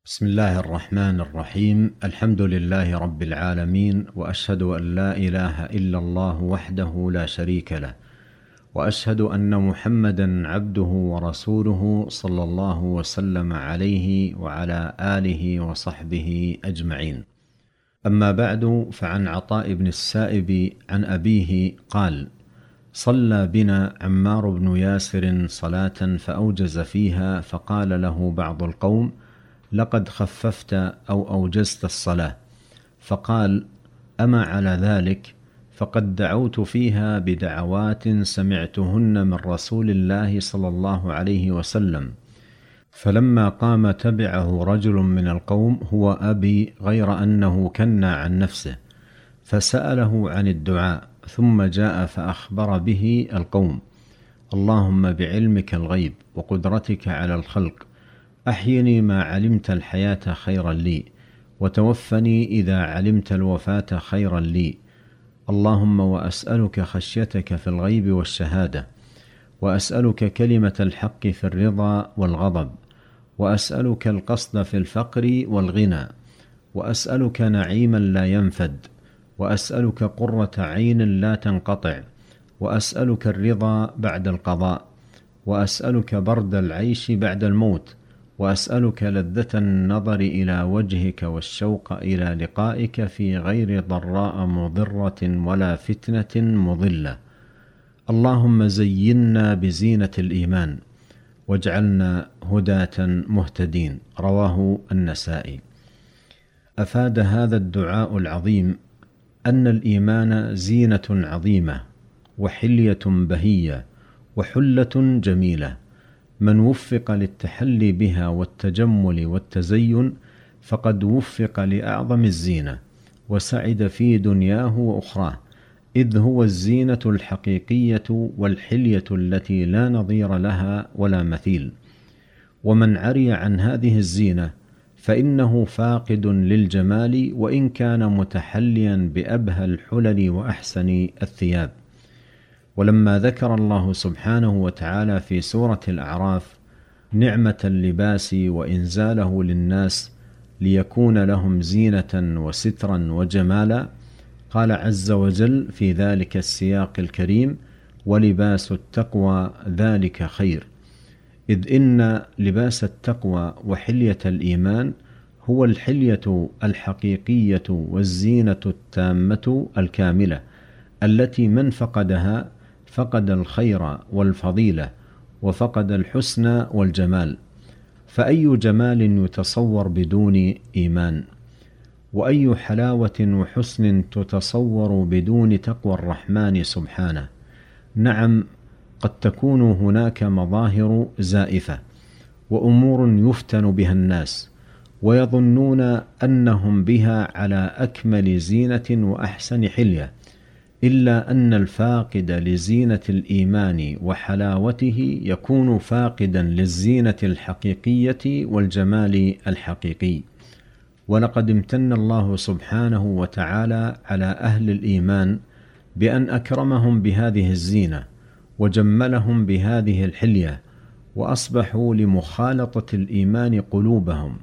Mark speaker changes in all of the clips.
Speaker 1: بسم الله الرحمن الرحيم. الحمد لله رب العالمين، وأشهد أن لا إله إلا الله وحده لا شريك له، وأشهد أن محمدا عبده ورسوله صلى الله وسلم عليه وعلى آله وصحبه أجمعين. أما بعد، فعن عطاء بن السائب عن أبيه قال: صلى بنا عمار بن ياسر صلاة فأوجز فيها، فقال له بعض القوم: لقد خففت أو أوجزت الصلاة. فقال: أما على ذلك؟ فقد دعوت فيها بدعوات سمعتهن من رسول الله صلى الله عليه وسلم. فلما قام تبعه رجل من القوم هو أبي، غير أنه كنى عن نفسه، فسأله عن الدعاء، ثم جاء فأخبر به القوم: اللهم بعلمك الغيب وقدرتك على الخلق، أحيني ما علمت الحياة خيرا لي، وتوفني إذا علمت الوفاة خيرا لي. اللهم وأسألك خشيتك في الغيب والشهادة، وأسألك كلمة الحق في الرضا والغضب، وأسألك القصد في الفقر والغنى، وأسألك نعيما لا ينفد، وأسألك قرة عين لا تنقطع، وأسألك الرضا بعد القضاء، وأسألك برد العيش بعد الموت، وأسألك لذة النظر إلى وجهك والشوق إلى لقائك في غير ضراء مضرة ولا فتنة مضلة. اللهم زينا بزينة الإيمان، واجعلنا هداة مهتدين. رواه النسائي. أفاد هذا الدعاء العظيم أن الإيمان زينة عظيمة، وحلية بهية، وحلة جميلة. من وفق للتحلي بها والتجمل والتزين فقد وفق لأعظم الزينة، وسعد في دنياه وأخراه، إذ هو الزينة الحقيقية والحلية التي لا نظير لها ولا مثيل. ومن عري عن هذه الزينة فإنه فاقد للجمال، وإن كان متحليا بأبهى الحلل وأحسن الثياب. ولما ذكر الله سبحانه وتعالى في سورة الأعراف نعمة اللباس وإنزاله للناس ليكون لهم زينة وسترا وجمالا، قال عز وجل في ذلك السياق الكريم: ولباس التقوى ذلك خير. إذ إن لباس التقوى وحلية الإيمان هو الحلية الحقيقية والزينة التامة الكاملة، التي من فقدها فقد الخير والفضيلة، وفقد الحسن والجمال. فأي جمال يتصور بدون إيمان؟ وأي حلاوة وحسن تتصور بدون تقوى الرحمن سبحانه؟ نعم، قد تكون هناك مظاهر زائفة وأمور يفتن بها الناس، ويظنون أنهم بها على أكمل زينة وأحسن حلية، إلا أن الفاقد لزينة الإيمان وحلاوته يكون فاقدا للزينة الحقيقية والجمال الحقيقي. ولقد امتن الله سبحانه وتعالى على أهل الإيمان بأن أكرمهم بهذه الزينة، وجملهم بهذه الحلية، وأصبحوا لمخالطة الإيمان قلوبهم،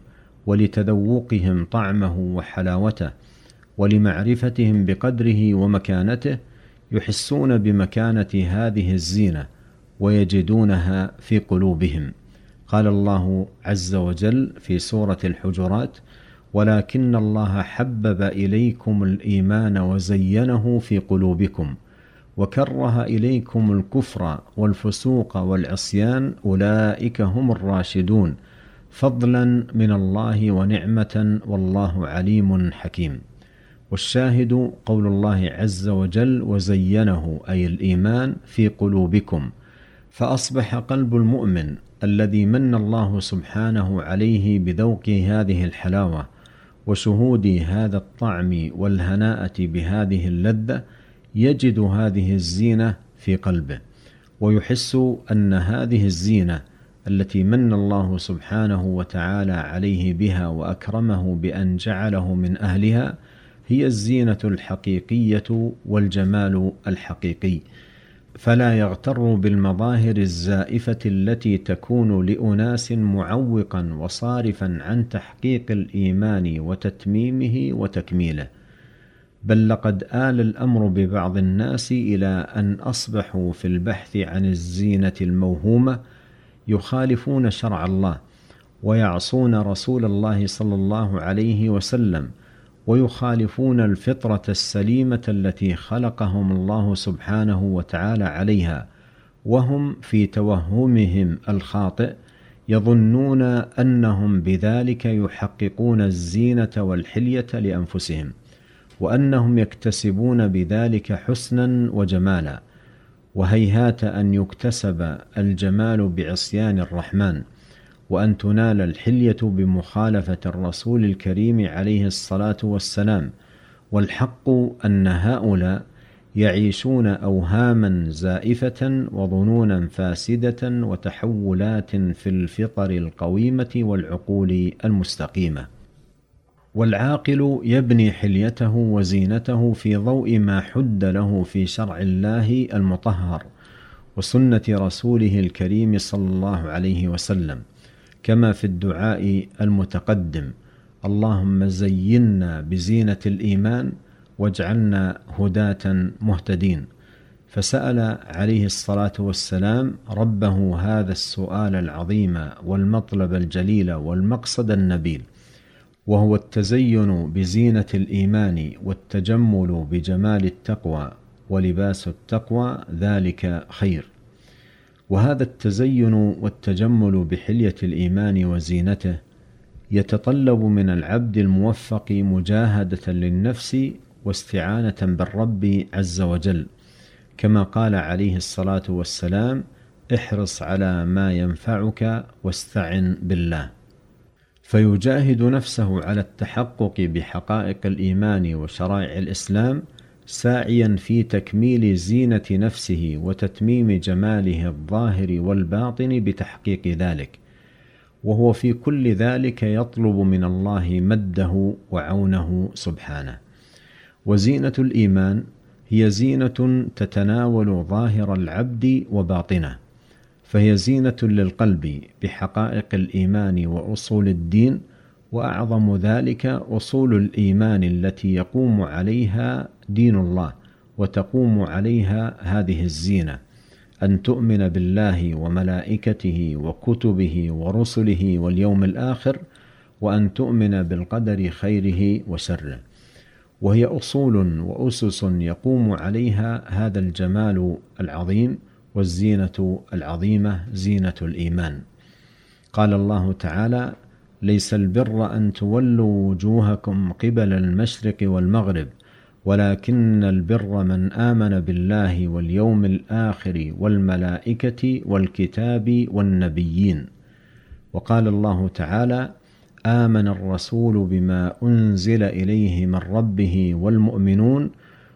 Speaker 1: ولتذوقهم طعمه وحلاوته، ولمعرفتهم بقدره ومكانته، يحسون بمكانة هذه الزينة ويجدونها في قلوبهم. قال الله عز وجل في سورة الحجرات: ولكن الله حبب إليكم الإيمان وزينه في قلوبكم وكره إليكم الكفر والفسوق والعصيان أولئك هم الراشدون فضلا من الله ونعمة والله عليم حكيم. والشاهد قول الله عز وجل: وزينه أي الإيمان في قلوبكم. فأصبح قلب المؤمن الذي من الله سبحانه عليه بذوق هذه الحلاوة وشهود هذا الطعم والهناءة بهذه اللذة يجد هذه الزينة في قلبه، ويحس أن هذه الزينة التي من الله سبحانه وتعالى عليه بها وأكرمه بأن جعله من أهلها هي الزينة الحقيقية والجمال الحقيقي. فلا يغتروا بالمظاهر الزائفة التي تكون لأناس معوقا وصارفا عن تحقيق الإيمان وتتميمه وتكميله، بل لقد آل الأمر ببعض الناس إلى أن أصبحوا في البحث عن الزينة الموهومة يخالفون شرع الله ويعصون رسول الله صلى الله عليه وسلم، ويخالفون الفطرة السليمة التي خلقهم الله سبحانه وتعالى عليها، وهم في توهمهم الخاطئ يظنون أنهم بذلك يحققون الزينة والحلية لأنفسهم، وأنهم يكتسبون بذلك حسنا وجمالا. وهيهات أن يكتسب الجمال بعصيان الرحمن، وأن تنال الحلية بمخالفة الرسول الكريم عليه الصلاة والسلام. والحق أن هؤلاء يعيشون أوهاما زائفة وظنونا فاسدة وتحولات في الفطر القويمة والعقول المستقيمة. والعاقل يبني حليته وزينته في ضوء ما حد له في شرع الله المطهر وسنة رسوله الكريم صلى الله عليه وسلم، كما في الدعاء المتقدم: اللهم زينا بزينة الإيمان واجعلنا هداة مهتدين. فسأل عليه الصلاة والسلام ربه هذا السؤال العظيم والمطلب الجليل والمقصد النبيل، وهو التزين بزينة الإيمان والتجمل بجمال التقوى، ولباس التقوى ذلك خير. وهذا التزين والتجمل بحلية الإيمان وزينته يتطلب من العبد الموفق مجاهدة للنفس واستعانة بالرب عز وجل، كما قال عليه الصلاة والسلام: احرص على ما ينفعك واستعن بالله. فيجاهد نفسه على التحقق بحقائق الإيمان وشرائع الإسلام، ساعيا في تكميل زينة نفسه وتتميم جماله الظاهر والباطن بتحقيق ذلك، وهو في كل ذلك يطلب من الله مده وعونه سبحانه. وزينة الإيمان هي زينة تتناول ظاهر العبد وباطنه، فهي زينة للقلب بحقائق الإيمان وأصول الدين، وأعظم ذلك أصول الإيمان التي يقوم عليها دين الله وتقوم عليها هذه الزينة: أن تؤمن بالله وملائكته وكتبه ورسله واليوم الآخر، وأن تؤمن بالقدر خيره وشره. وهي أصول وأسس يقوم عليها هذا الجمال العظيم والزينة العظيمة، زينة الإيمان. قال الله تعالى: ليس البر أن تولوا وجوهكم قبل المشرق والمغرب، ولكن البر من آمن بالله واليوم الآخر والملائكة والكتاب والنبيين. وقال الله تعالى: آمن الرسول بما أنزل إليه من ربه والمؤمنون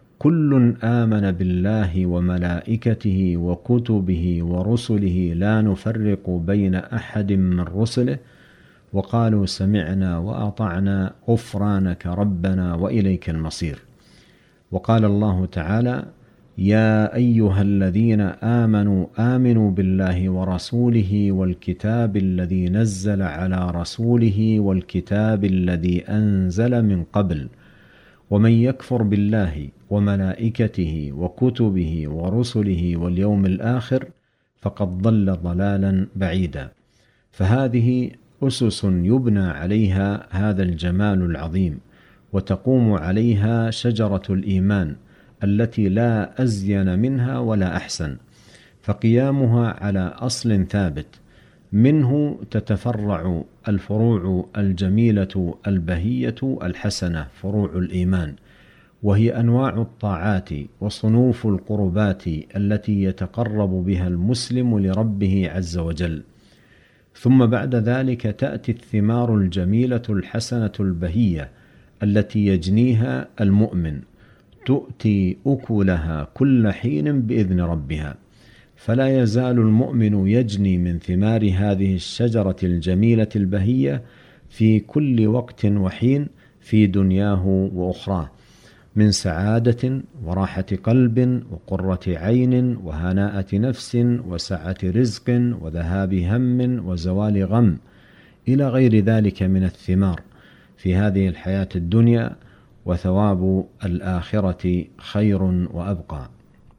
Speaker 1: كل آمن بالله وملائكته وكتبه ورسله لا نفرق بين أحد من رسله وقالوا سمعنا وأطعنا غفرانك ربنا وإليك المصير. وقال الله تعالى: يا أيها الذين آمنوا آمنوا بالله ورسوله والكتاب الذي نزل على رسوله والكتاب الذي أنزل من قبل، ومن يكفر بالله وملائكته وكتبه ورسله واليوم الآخر فقد ضل ضلالا بعيدا. فهذه أسس يبنى عليها هذا الجمال العظيم، وتقوم عليها شجرة الإيمان التي لا أزين منها ولا أحسن، فقيامها على أصل ثابت منه تتفرع الفروع الجميلة البهية الحسنة، فروع الإيمان، وهي أنواع الطاعات وصنوف القربات التي يتقرب بها المسلم لربه عز وجل. ثم بعد ذلك تأتي الثمار الجميلة الحسنة البهية التي يجنيها المؤمن، تؤتي أكلها كل حين بإذن ربها. فلا يزال المؤمن يجني من ثمار هذه الشجرة الجميلة البهية في كل وقت وحين في دنياه وأخراه، من سعادة وراحة قلب وقرة عين وهناءة نفس وسعة رزق وذهاب هم وزوال غم إلى غير ذلك من الثمار في هذه الحياة الدنيا، وثواب الآخرة خير وأبقى.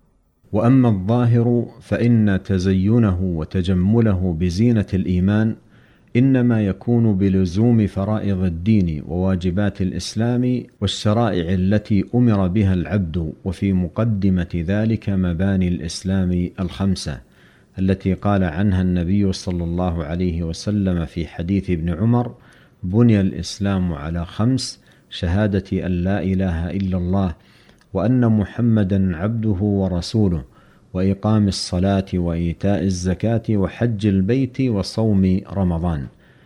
Speaker 1: وأما الظاهر فإن تزينه وتجمله بزينة الإيمان إنما يكون بلزوم فرائض الدين وواجبات الإسلام والشرائع التي أمر بها العبد، وفي مقدمة ذلك مباني الإسلام الخمسة التي قال عنها النبي صلى الله عليه وسلم في حديث ابن عمر: بني الإسلام على 5: شهادة أن لا إله إلا الله وأن محمدا عبده ورسوله، وإقام الصلاة وإيتاء الزكاة وحج البيت وصوم رمضان.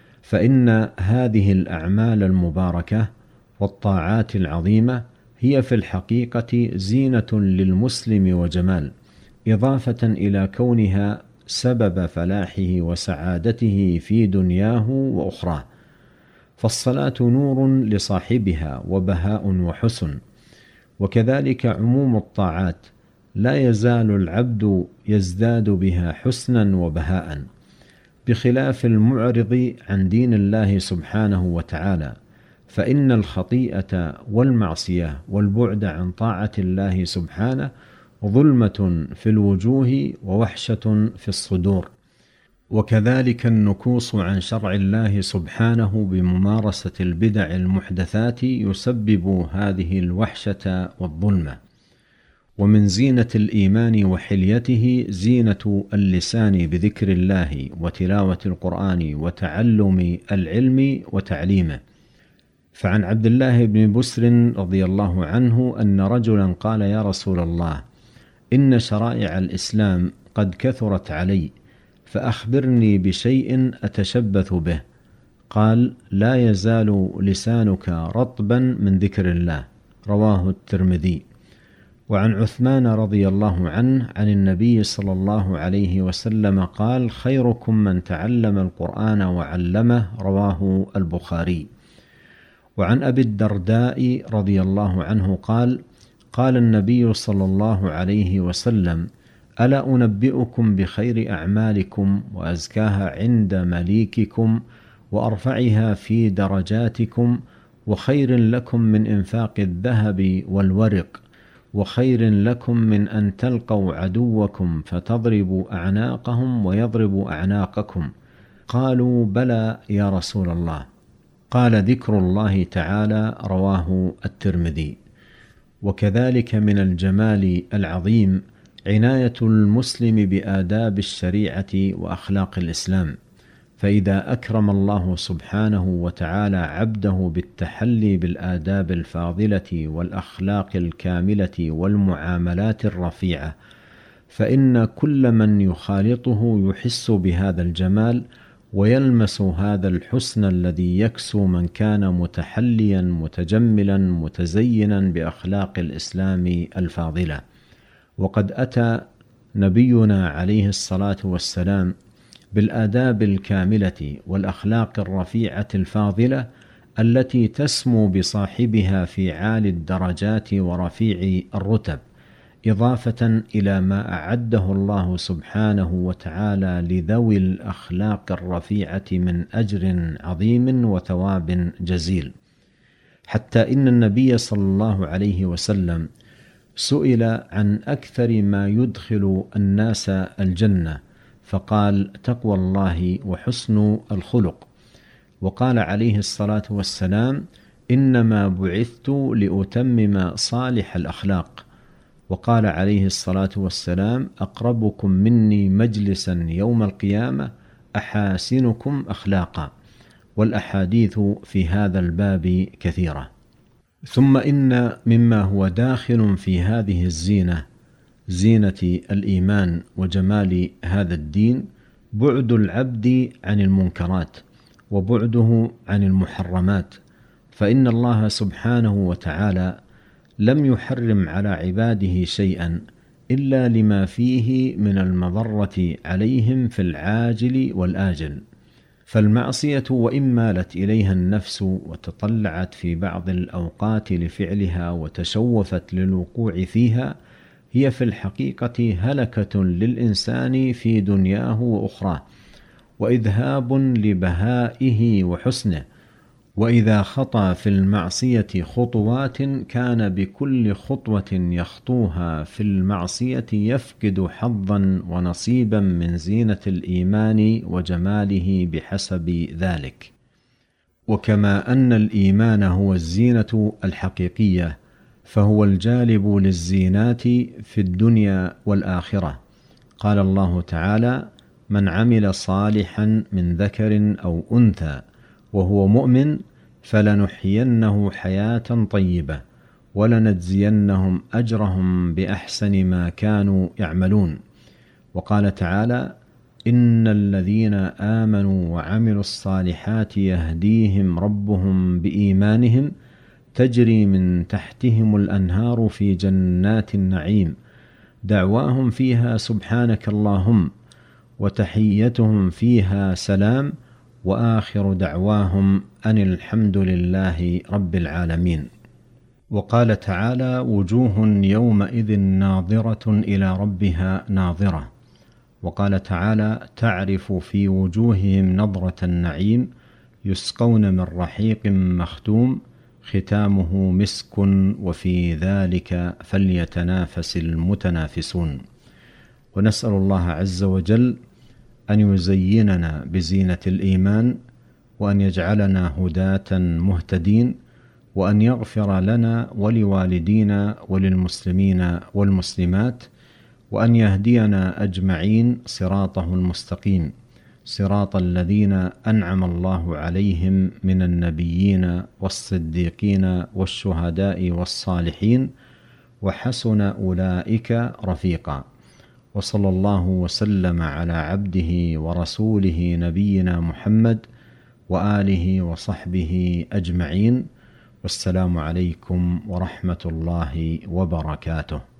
Speaker 1: فإن هذه الأعمال المباركة والطاعات العظيمة هي في الحقيقة زينة للمسلم وجمال، إضافة إلى كونها سبب فلاحه وسعادته في دنياه وأخراه. فالصلاة نور لصاحبها وبهاء وحسن، وكذلك عموم الطاعات لا يزال العبد يزداد بها حسنا وبهاء، بخلاف المعرض عن دين الله سبحانه وتعالى، فإن الخطيئة والمعصية والبعد عن طاعة الله سبحانه ظلمة في الوجوه ووحشة في الصدور، وكذلك النكوص عن شرع الله سبحانه بممارسة البدع المحدثات يسبب هذه الوحشة والظلمة. ومن زينة الإيمان وحليته زينة اللسان بذكر الله وتلاوة القرآن وتعلم العلم وتعليمه. فعن عبد الله بن بسر رضي الله عنه أن رجلا قال: يا رسول الله، إن شرائع الإسلام قد كثرت علي، فأخبرني بشيء أتشبث به. قال: لا يزال لسانك رطبا من ذكر الله. رواه الترمذي. وعن عثمان رضي الله عنه عن النبي صلى الله عليه وسلم قال: خيركم من تعلم القرآن وعلمه. رواه البخاري. وعن أبي الدرداء رضي الله عنه قال: قال النبي صلى الله عليه وسلم: ألا أنبئكم بخير أعمالكم وأزكاها عند مليككم وأرفعها في درجاتكم، وخير لكم من إنفاق الذهب والورق، وخير لكم من أن تلقوا عدوكم فتضربوا أعناقهم ويضربوا أعناقكم؟ قالوا: بلى يا رسول الله. قال: ذكر الله تعالى. رواه الترمذي. وكذلك من الجمال العظيم عناية المسلم بآداب الشريعة وأخلاق الإسلام، فإذا أكرم الله سبحانه وتعالى عبده بالتحلي بالآداب الفاضلة والأخلاق الكاملة والمعاملات الرفيعة، فإن كل من يخالطه يحس بهذا الجمال ويلمس هذا الحسن الذي يكسو من كان متحليا متجملا متزينا بأخلاق الإسلام الفاضلة. وقد أتى نبينا عليه الصلاة والسلام بالآداب الكاملة والأخلاق الرفيعة الفاضلة التي تسمو بصاحبها في عالي الدرجات ورفيع الرتب، إضافة إلى ما أعده الله سبحانه وتعالى لذوي الأخلاق الرفيعة من أجر عظيم وثواب جزيل، حتى إن النبي صلى الله عليه وسلم سئل عن أكثر ما يدخل الناس الجنة، فقال: تقوى الله وحسن الخلق. وقال عليه الصلاة والسلام: إنما بعثت لأتمم صالح الأخلاق. وقال عليه الصلاة والسلام: أقربكم مني مجلسا يوم القيامة أحاسنكم أخلاقا. والأحاديث في هذا الباب كثيرة. ثم إن مما هو داخل في هذه الزينة، زينة الإيمان وجمال هذا الدين، بعد العبد عن المنكرات وبعده عن المحرمات، فإن الله سبحانه وتعالى لم يحرم على عباده شيئا إلا لما فيه من المضرة عليهم في العاجل والآجل. فالمعصية وإن مالت إليها النفس وتطلعت في بعض الأوقات لفعلها وتشوفت للوقوع فيها، هي في الحقيقة هلكة للإنسان في دنياه وأخراه، وإذهاب لبهائه وحسنه. وإذا خطى في المعصية خطوات كان بكل خطوة يخطوها في المعصية يفقد حظا ونصيبا من زينة الإيمان وجماله بحسب ذلك. وكما أن الإيمان هو الزينة الحقيقية، فهو الجالب للزينات في الدنيا والآخرة. قال الله تعالى: من عمل صالحا من ذكر أو أنثى وهو مؤمن فلنحيينه حياة طيبة ولنجزينهم أجرهم بأحسن ما كانوا يعملون. وقال تعالى: إن الذين آمنوا وعملوا الصالحات يهديهم ربهم بإيمانهم تجري من تحتهم الأنهار في جنات النعيم دعواهم فيها سبحانك اللهم وتحيتهم فيها سلام وآخر دعواهم أن الحمد لله رب العالمين. وقال تعالى: وجوه يومئذ ناظرة إلى ربها ناظرة. وقال تعالى: تعرف في وجوههم نضرة النعيم يسقون من رحيق مختوم ختامه مسك وفي ذلك فليتنافس المتنافسون. ونسأل الله عز وجل أن يزيننا بزينة الإيمان، وأن يجعلنا هداة مهتدين، وأن يغفر لنا ولوالدينا وللمسلمين والمسلمات، وأن يهدينا أجمعين صراطه المستقيم، صراط الذين أنعم الله عليهم من النبيين والصديقين والشهداء والصالحين وحسن أولئك رفيقا. وصلى الله وسلم على عبده ورسوله نبينا محمد وآله وصحبه أجمعين، والسلام عليكم ورحمة الله وبركاته.